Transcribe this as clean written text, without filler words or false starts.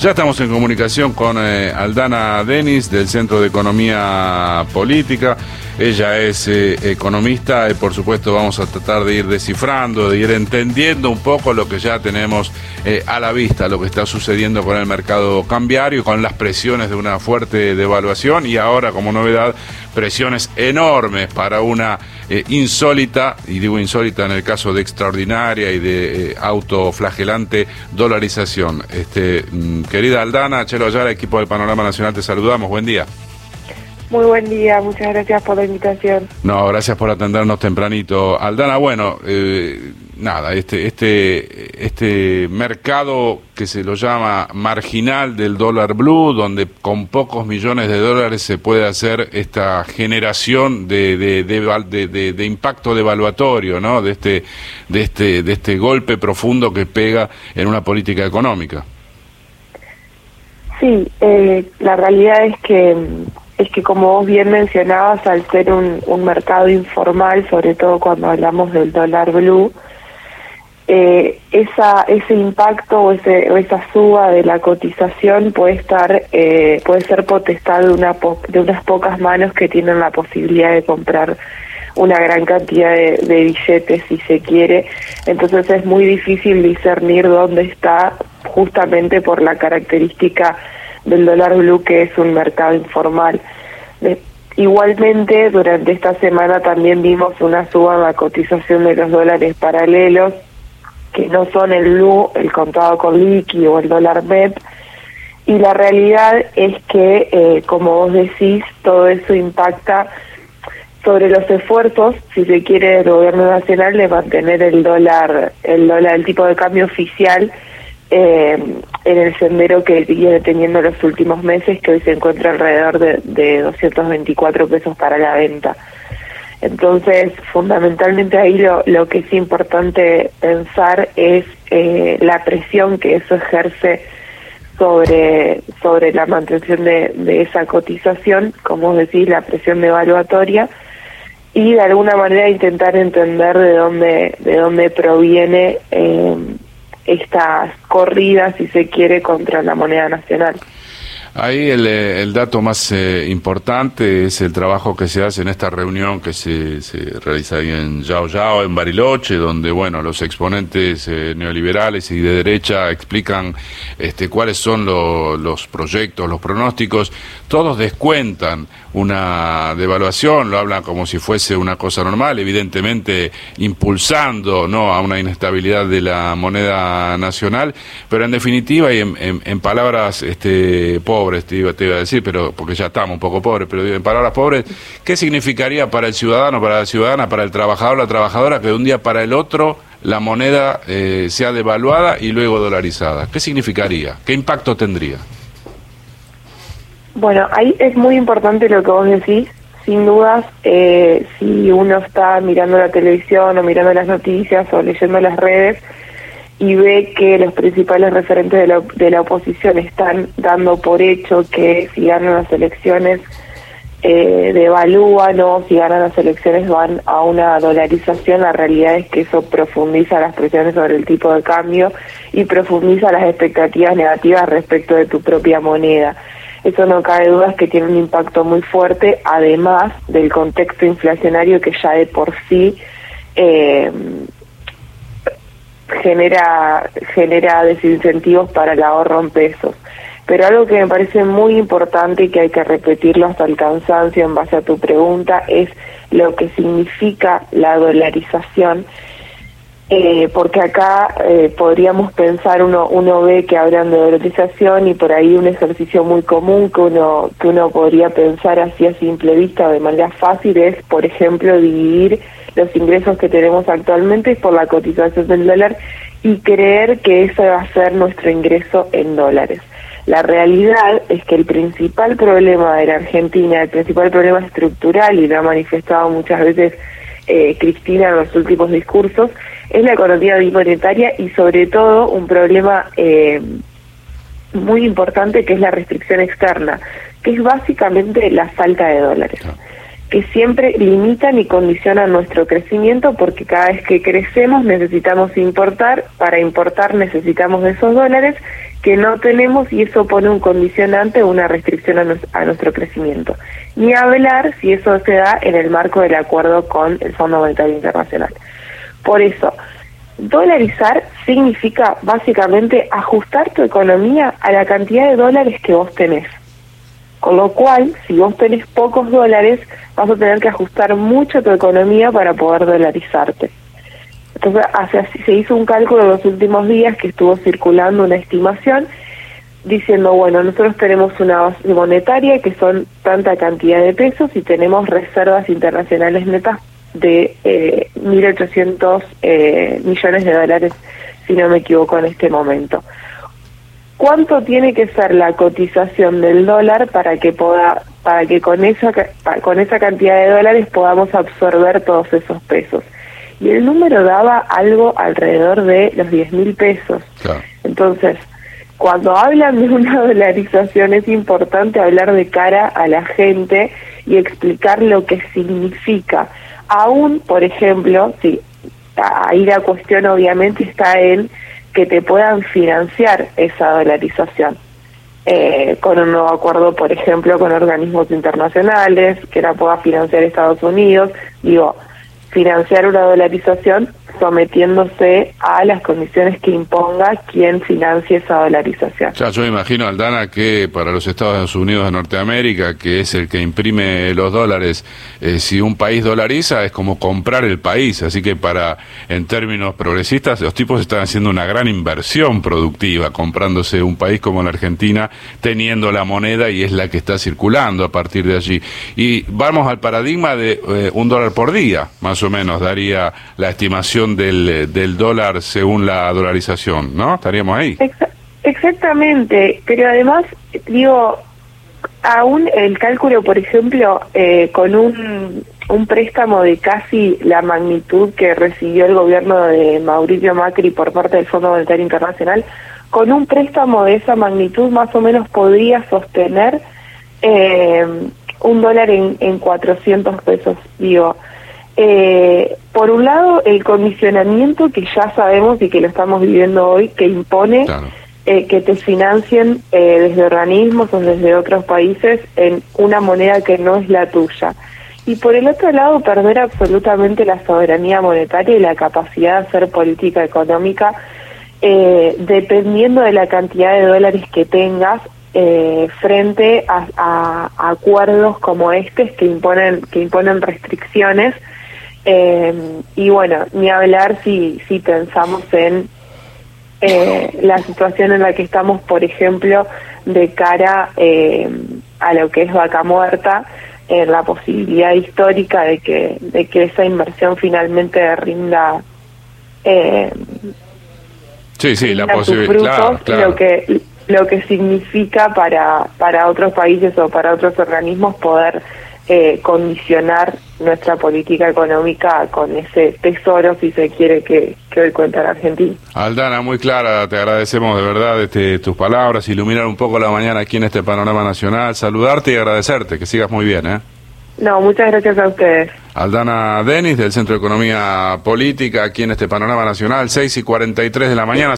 Ya estamos en comunicación con Aldana Denis del Centro de Economía Política. Ella es economista y por supuesto vamos a tratar de ir descifrando, de ir entendiendo un poco lo que ya tenemos a la vista, lo que está sucediendo con el mercado cambiario, con las presiones de una fuerte devaluación y ahora como novedad presiones enormes para una insólita, y digo insólita en el caso de extraordinaria y de autoflagelante dolarización. Querida Aldana, Chelo Ayala, equipo del Panorama Nacional, te saludamos, buen día. Muy buen día, muchas gracias por la invitación. No, gracias por atendernos tempranito. Aldana, bueno, nada, este mercado que se lo llama marginal del dólar blue, donde con pocos millones de dólares se puede hacer esta generación de impacto devaluatorio, ¿no? De este golpe profundo que pega en una política económica. Sí, la realidad es que como vos bien mencionabas, al ser un mercado informal, sobre todo cuando hablamos del dólar blue, ese impacto o esa suba de la cotización puede ser potestad de unas pocas manos que tienen la posibilidad de comprar una gran cantidad de billetes, si se quiere. Entonces es muy difícil discernir dónde está, justamente por la característica del dólar blue, que es un mercado informal. Igualmente, durante esta semana también vimos una suba en la cotización de los dólares paralelos, que no son el blue, el contado con liqui o el dólar MEP, y la realidad es que, como vos decís, todo eso impacta sobre los esfuerzos, si se quiere, del gobierno nacional de mantener el tipo de cambio oficial en el sendero que viene teniendo los últimos meses, que hoy se encuentra alrededor de 224 pesos para la venta. Entonces, fundamentalmente ahí lo que es importante pensar es la presión que eso ejerce sobre la mantención de esa cotización, como vos decís, la presión devaluatoria, y de alguna manera intentar entender de dónde proviene estas corridas, si se quiere, contra la moneda nacional. Ahí el dato más importante es el trabajo que se hace en esta reunión que se realiza ahí en Yao, en Bariloche, donde bueno, los exponentes neoliberales y de derecha explican cuáles son los proyectos, los pronósticos. Todos descuentan una devaluación, lo hablan como si fuese una cosa normal, evidentemente impulsando, ¿no?, a una inestabilidad de la moneda nacional, pero en definitiva y en palabras pobres, te iba a decir, pero porque ya estamos un poco pobres, pero en palabras pobres, ¿qué significaría para el ciudadano, para la ciudadana, para el trabajador, la trabajadora, que de un día para el otro la moneda sea devaluada y luego dolarizada? ¿Qué significaría? ¿Qué impacto tendría? Bueno, ahí es muy importante lo que vos decís. Sin dudas, si uno está mirando la televisión o mirando las noticias o leyendo las redes y ve que los principales referentes de la oposición están dando por hecho que si ganan las elecciones devalúan, o si ganan las elecciones van a una dolarización, la realidad es que eso profundiza las presiones sobre el tipo de cambio y profundiza las expectativas negativas respecto de tu propia moneda. Eso no cabe duda, es que tiene un impacto muy fuerte, además del contexto inflacionario que ya de por sí genera desincentivos para el ahorro en pesos. Pero algo que me parece muy importante y que hay que repetirlo hasta el cansancio en base a tu pregunta es lo que significa la dolarización. Porque acá podríamos pensar, uno ve que hablan de dolarización y por ahí un ejercicio muy común que uno podría pensar así a simple vista o de manera fácil es, por ejemplo, dividir los ingresos que tenemos actualmente por la cotización del dólar y creer que eso va a ser nuestro ingreso en dólares. La realidad es que el principal problema de la Argentina, el principal problema estructural, y lo ha manifestado muchas veces Cristina en los últimos discursos, es la economía bimonetaria y sobre todo un problema muy importante que es la restricción externa, que es básicamente la falta de dólares, que siempre limitan y condicionan nuestro crecimiento, porque cada vez que crecemos necesitamos importar, para importar necesitamos esos dólares que no tenemos y eso pone un condicionante, una restricción a nuestro crecimiento. Ni hablar si eso se da en el marco del acuerdo con el Fondo Monetario Internacional. Por eso, dolarizar significa básicamente ajustar tu economía a la cantidad de dólares que vos tenés. Con lo cual, si vos tenés pocos dólares, vas a tener que ajustar mucho tu economía para poder dolarizarte. Entonces, así se hizo un cálculo en los últimos días que estuvo circulando una estimación diciendo, bueno, nosotros tenemos una base monetaria que son tanta cantidad de pesos y tenemos reservas internacionales netas de 1.800 millones de dólares, si no me equivoco, en este momento. ¿Cuánto tiene que ser la cotización del dólar para que con esa cantidad de dólares podamos absorber todos esos pesos? Y el número daba algo alrededor de los 10.000 pesos. Claro. Entonces, cuando hablan de una dolarización es importante hablar de cara a la gente y explicar lo que significa. Aún, por ejemplo, sí, ahí la cuestión obviamente está en que te puedan financiar esa dolarización con un nuevo acuerdo, por ejemplo, con organismos internacionales, que la pueda financiar Estados Unidos. Digo, financiar una dolarización sometiéndose a las condiciones que imponga quien financie esa dolarización. Ya, yo me imagino, Aldana, que para los Estados Unidos de Norteamérica, que es el que imprime los dólares, si un país dolariza es como comprar el país, así que en términos progresistas, los tipos están haciendo una gran inversión productiva, comprándose un país como la Argentina, teniendo la moneda y es la que está circulando a partir de allí. Y vamos al paradigma de $1 por día, más o menos, daría la estimación del dólar según la dolarización, ¿no? Estaríamos ahí. Exactamente, pero además, digo, aún el cálculo, por ejemplo, con un préstamo de casi la magnitud que recibió el gobierno de Mauricio Macri por parte del Fondo Monetario Internacional, con un préstamo de esa magnitud más o menos podría sostener $1 en 400 pesos, digo. Por un lado, el condicionamiento que ya sabemos y que lo estamos viviendo hoy, que impone Claro. Que te financien desde organismos o desde otros países en una moneda que no es la tuya. Y por el otro lado, perder absolutamente la soberanía monetaria y la capacidad de hacer política económica dependiendo de la cantidad de dólares que tengas frente a acuerdos como estos que imponen restricciones. Y bueno, ni hablar si pensamos en la situación en la que estamos, por ejemplo, de cara a lo que es Vaca Muerta, en la posibilidad histórica de que esa inversión finalmente rinda la posibilidad, claro. Lo que significa para otros países o para otros organismos poder condicionar nuestra política económica con ese tesoro, si se quiere, que hoy cuenta la Argentina. Aldana, muy clara, te agradecemos de verdad tus palabras, iluminar un poco la mañana aquí en este panorama nacional, saludarte y agradecerte, que sigas muy bien, ¿eh? No, muchas gracias a ustedes. Aldana Denis, del Centro de Economía Política, aquí en este panorama nacional, 6:43 de la mañana.